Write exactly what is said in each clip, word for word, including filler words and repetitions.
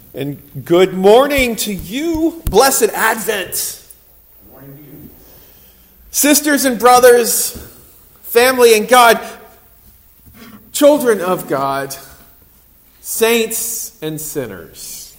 And good morning to you. Blessed Advent. Good morning to you. Sisters and brothers, family in God, children of God, saints and sinners.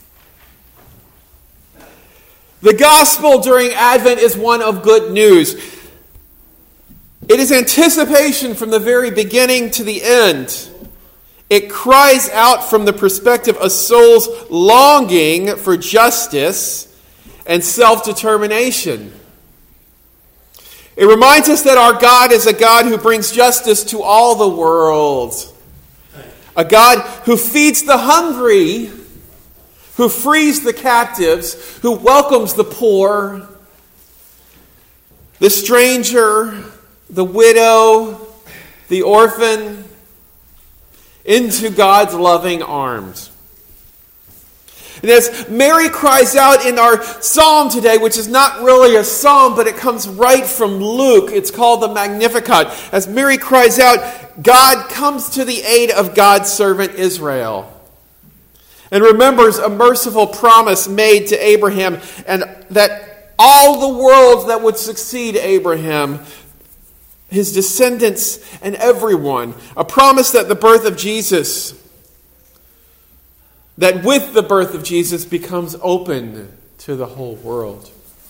The gospel during Advent is one of good news. It is anticipation from the very beginning to the end. It cries out from the perspective of souls longing for justice and self-determination. It reminds us that our God is a God who brings justice to all the world. A God who feeds the hungry, who frees the captives, who welcomes the poor, the stranger, the widow, the orphan, into God's loving arms. And as Mary cries out in our psalm today, which is not really a psalm, but it comes right from Luke, it's called the Magnificat. As Mary cries out, God comes to the aid of God's servant Israel, and remembers a merciful promise made to Abraham, and that all the world that would succeed Abraham, his descendants, and everyone. A promise that the birth of Jesus, that with the birth of Jesus becomes open to the whole world.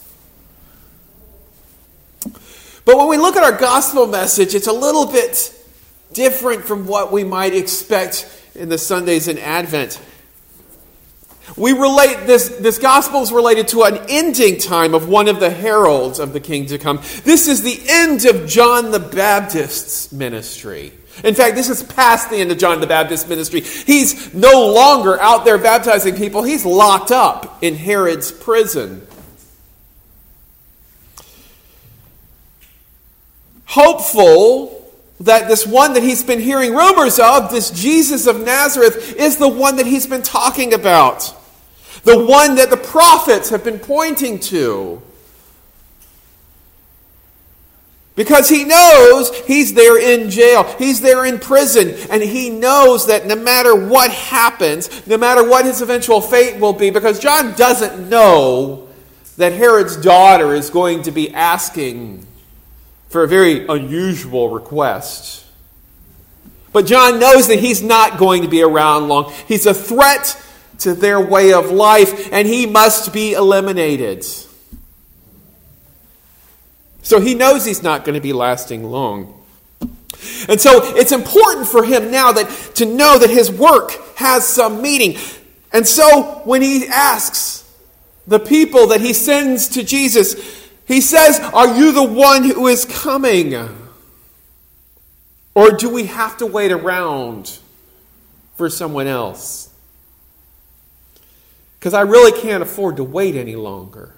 But when we look at our gospel message, it's a little bit different from what we might expect in the Sundays in Advent. We relate this, this gospel is related to an ending time of one of the heralds of the king to come. This is the end of John the Baptist's ministry. In fact, this is past the end of John the Baptist's ministry. He's no longer out there baptizing people. He's locked up in Herod's prison. Hopeful that this one that he's been hearing rumors of, this Jesus of Nazareth, is the one that he's been talking about. The one that the prophets have been pointing to. Because he knows he's there in jail. He's there in prison. And he knows that no matter what happens, no matter what his eventual fate will be, because John doesn't know that Herod's daughter is going to be asking for a very unusual request. But John knows that he's not going to be around long. He's a threat to their way of life, and he must be eliminated. So he knows he's not going to be lasting long. And so it's important for him now that to know that his work has some meaning. And so when he asks the people that he sends to Jesus, he says, "Are you the one who is coming? Or do we have to wait around for someone else? Because I really can't afford to wait any longer."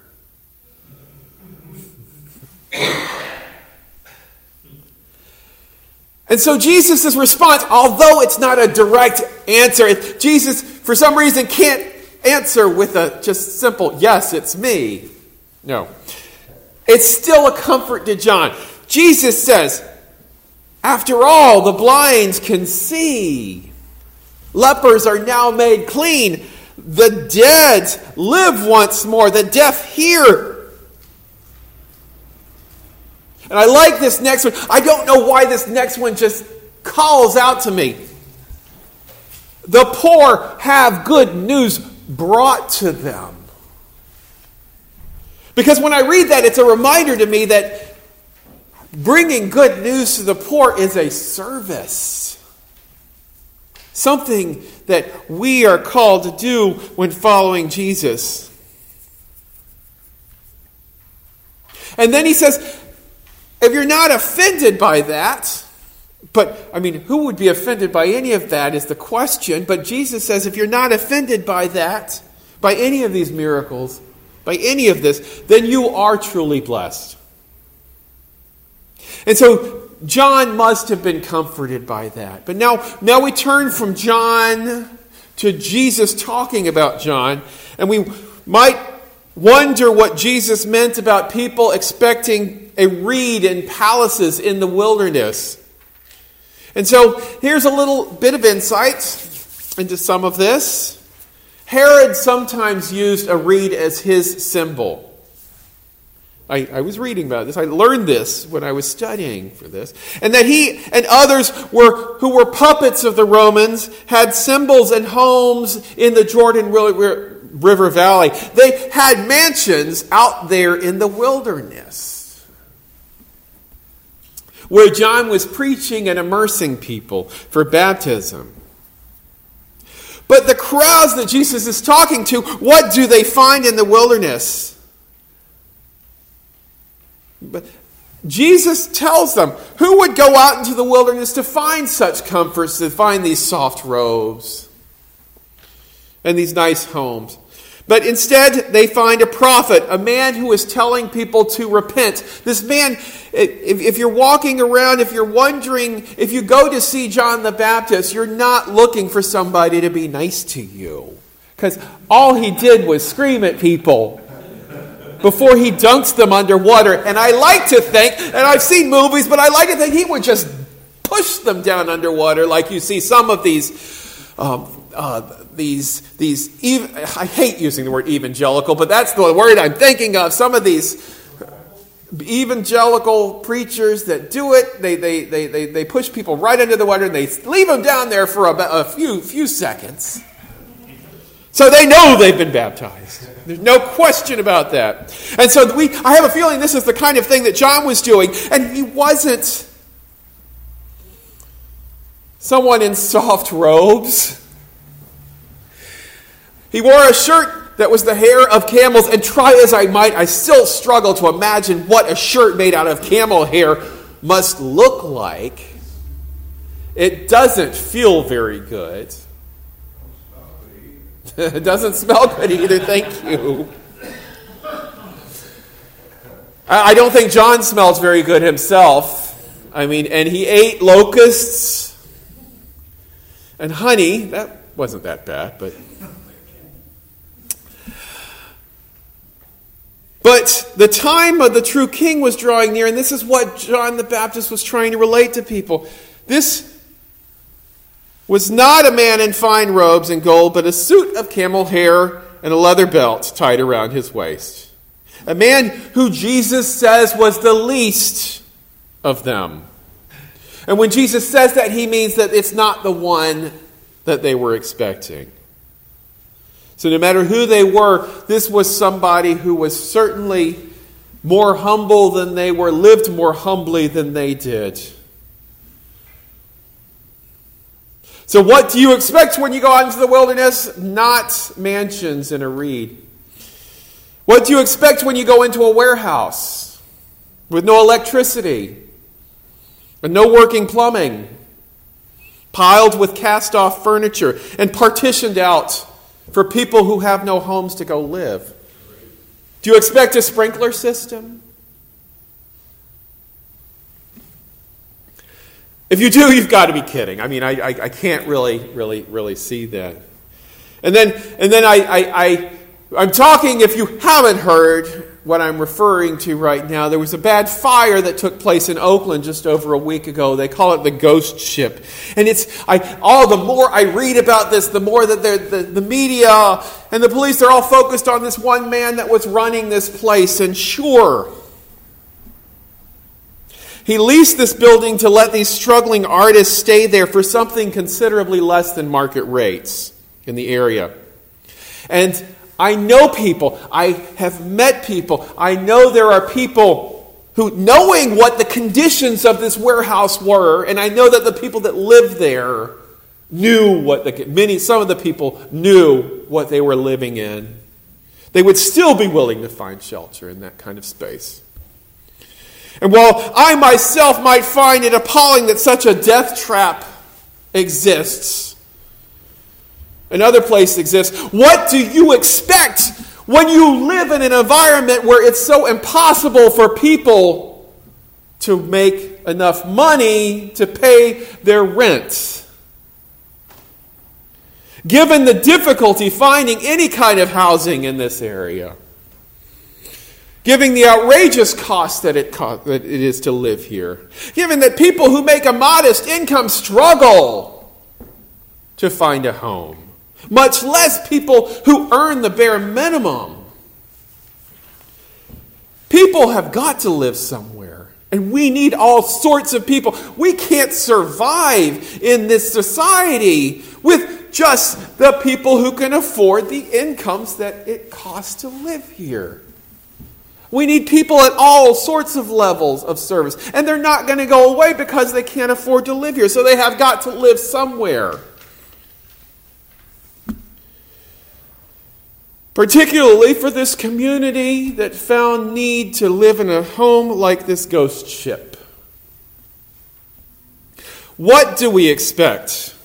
And so Jesus' response, although it's not a direct answer, Jesus, for some reason, can't answer with a just simple, "Yes, it's me." No. It's still a comfort to John. Jesus says, "After all, the blind can see. Lepers are now made clean. The dead live once more. The deaf hear." And I like this next one. I don't know why this next one just calls out to me. "The poor have good news brought to them." Because when I read that, it's a reminder to me that bringing good news to the poor is a service. Something that we are called to do when following Jesus. And then he says, if you're not offended by that, but, I mean, who would be offended by any of that is the question. But Jesus says, if you're not offended by that, by any of these miracles, by any of this, then you are truly blessed. And so John must have been comforted by that. But now, now we turn from John to Jesus talking about John, and we might wonder what Jesus meant about people expecting a reed in palaces in the wilderness. And so here's a little bit of insight into some of this. Herod sometimes used a reed as his symbol. I, I was reading about this. I learned this when I was studying for this. And that he and others were who were puppets of the Romans had symbols and homes in the Jordan River Valley. They had mansions out there in the wilderness where John was preaching and immersing people for baptism. But the crowds that Jesus is talking to, what do they find in the wilderness? But Jesus tells them, who would go out into the wilderness to find such comforts, to find these soft robes and these nice homes? But instead, they find a prophet, a man who is telling people to repent. This man, if, if you're walking around, if you're wondering, if you go to see John the Baptist, you're not looking for somebody to be nice to you. Because all he did was scream at people before he dunks them underwater. And I like to think, and I've seen movies, but I like to think he would just push them down underwater like you see some of these, um, uh, these, these. Ev- I hate using the word evangelical, but that's the word I'm thinking of. Some of these evangelical preachers that do it, they they they they, they push people right under the water and they leave them down there for a, a few few seconds. So they know they've been baptized. There's no question about that. And so we, I have a feeling this is the kind of thing that John was doing. And he wasn't someone in soft robes. He wore a shirt that was the hair of camels. And try as I might, I still struggle to imagine what a shirt made out of camel hair must look like. It doesn't feel very good. It doesn't smell good either, thank you. I don't think John smells very good himself. I mean, and he ate locusts and honey. That wasn't that bad, but... But the time of the true king was drawing near, and this is what John the Baptist was trying to relate to people. This was not a man in fine robes and gold, but a suit of camel hair and a leather belt tied around his waist. A man who Jesus says was the least of them. And when Jesus says that, he means that it's not the one that they were expecting. So no matter who they were, this was somebody who was certainly more humble than they were, lived more humbly than they did. So what do you expect when you go out into the wilderness? Not mansions and a reed. What do you expect when you go into a warehouse with no electricity and no working plumbing, piled with cast-off furniture and partitioned out for people who have no homes to go live? Do you expect a sprinkler system? If you do, you've got to be kidding. I mean, I, I, I can't really, really, really see that. And then, and then I, I, I, I'm talking, if you haven't heard what I'm referring to right now, there was a bad fire that took place in Oakland just over a week ago. They call it the ghost ship. And it's, I, all the more I read about this, the more that the, the media and the police are all focused on this one man that was running this place. And sure, he leased this building to let these struggling artists stay there for something considerably less than market rates in the area. And I know people, I have met people, I know there are people who, knowing what the conditions of this warehouse were, and I know that the people that lived there knew what the, many, some of the people knew what they were living in, they would still be willing to find shelter in that kind of space. And while I myself might find it appalling that such a death trap exists, another place exists, what do you expect when you live in an environment where it's so impossible for people to make enough money to pay their rent? Given the difficulty finding any kind of housing in this area, given the outrageous cost that it, co- that it is to live here, given that people who make a modest income struggle to find a home, much less people who earn the bare minimum. People have got to live somewhere, and we need all sorts of people. We can't survive in this society with just the people who can afford the incomes that it costs to live here. We need people at all sorts of levels of service, and they're not going to go away because they can't afford to live here, so they have got to live somewhere. Particularly for this community that found need to live in a home like this ghost ship. What do we expect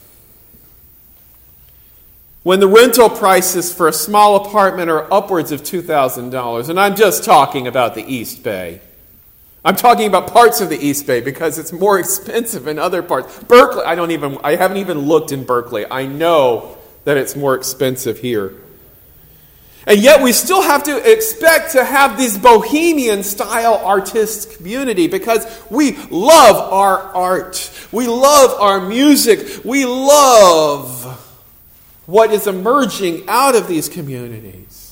when the rental prices for a small apartment are upwards of two thousand dollars? And I'm just talking about the East Bay. I'm talking about parts of the East Bay because it's more expensive in other parts. Berkeley, I don't even, I haven't even looked in Berkeley. I know that it's more expensive here. And yet we still have to expect to have this bohemian-style artist community because we love our art. We love our music. We love what is emerging out of these communities.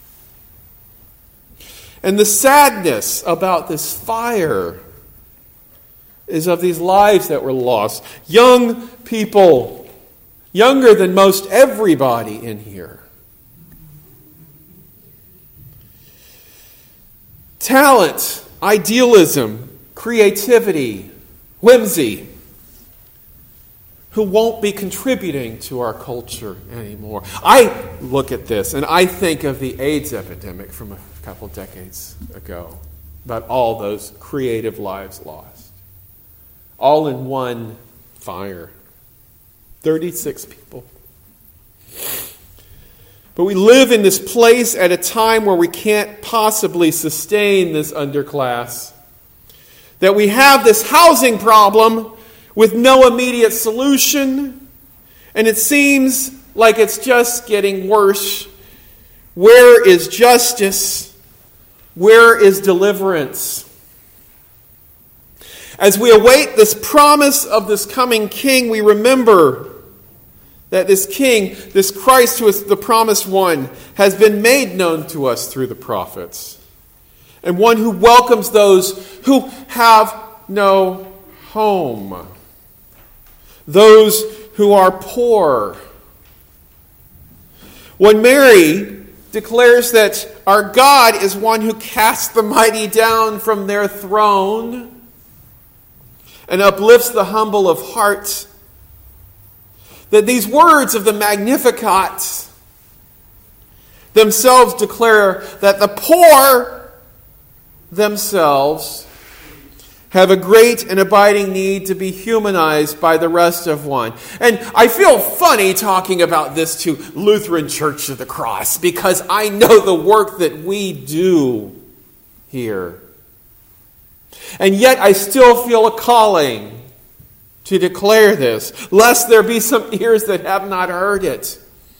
And the sadness about this fire is of these lives that were lost. Young people, younger than most everybody in here. Talent, idealism, creativity, whimsy, who won't be contributing to our culture anymore. I look at this and I think of the AIDS epidemic from a couple decades ago, about all those creative lives lost. All in one fire. thirty-six people. But we live in this place at a time where we can't possibly sustain this underclass. That we have this housing problem with no immediate solution. And it seems like it's just getting worse. Where is justice? Where is deliverance? As we await this promise of this coming king, we remember that this king, this Christ who is the promised one, has been made known to us through the prophets. And one who welcomes those who have no home. Those who are poor. When Mary declares that our God is one who casts the mighty down from their throne and uplifts the humble of heart, that these words of the Magnificat themselves declare that the poor themselves have a great and abiding need to be humanized by the rest of one. And I feel funny talking about this to Lutheran Church of the Cross because I know the work that we do here. And yet I still feel a calling to declare this, lest there be some ears that have not heard it.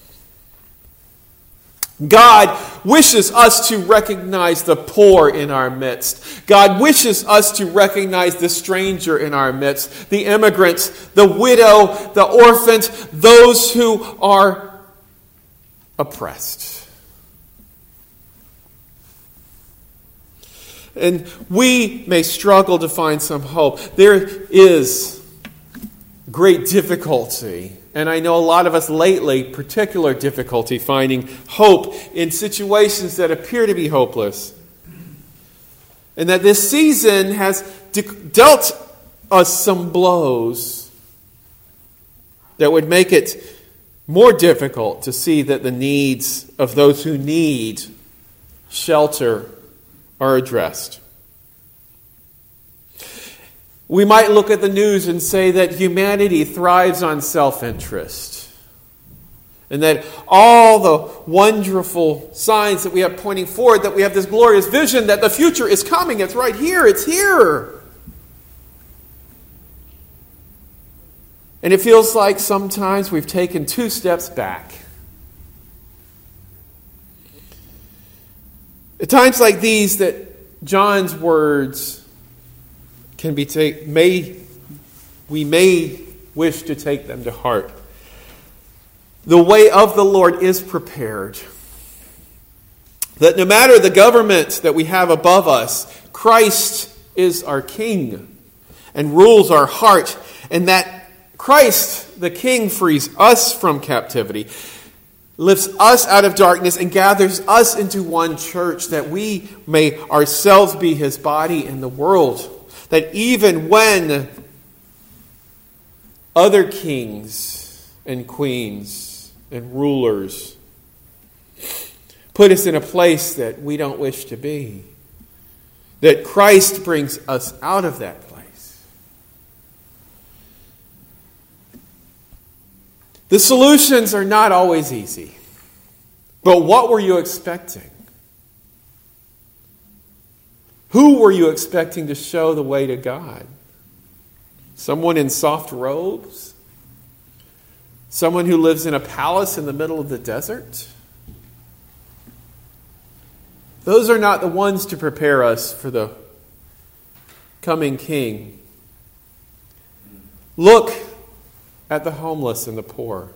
God wishes us to recognize the poor in our midst. God wishes us to recognize the stranger in our midst, the immigrant, the widow, the orphan, those who are oppressed. And we may struggle to find some hope. There is great difficulty, and I know a lot of us lately, particular difficulty finding hope in situations that appear to be hopeless. And that this season has de- dealt us some blows that would make it more difficult to see that the needs of those who need shelter are addressed. We might look at the news and say that humanity thrives on self-interest. And that all the wonderful signs that we have pointing forward, that we have this glorious vision that the future is coming. It's right here. It's here. And it feels like sometimes we've taken two steps back. At times like these that John's words can be take, may, we may wish to take them to heart. the way of the Lord is prepared. That no matter the government that we have above us, Christ is our King and rules our heart. And that Christ, the King, frees us from captivity, lifts us out of darkness, and gathers us into one church, that we may ourselves be his body in the world. That even when other kings and queens and rulers put us in a place that we don't wish to be, that Christ brings us out of that place. The solutions are not always easy. But what were you expecting? Who were you expecting to show the way to God? Someone in soft robes? Someone who lives in a palace in the middle of the desert? Those are not the ones to prepare us for the coming King. Look at the homeless and the poor.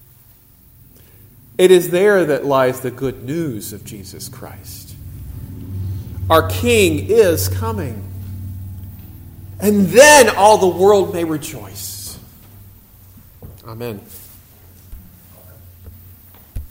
It is there that lies the good news of Jesus Christ. Our King is coming. And then all the world may rejoice. Amen.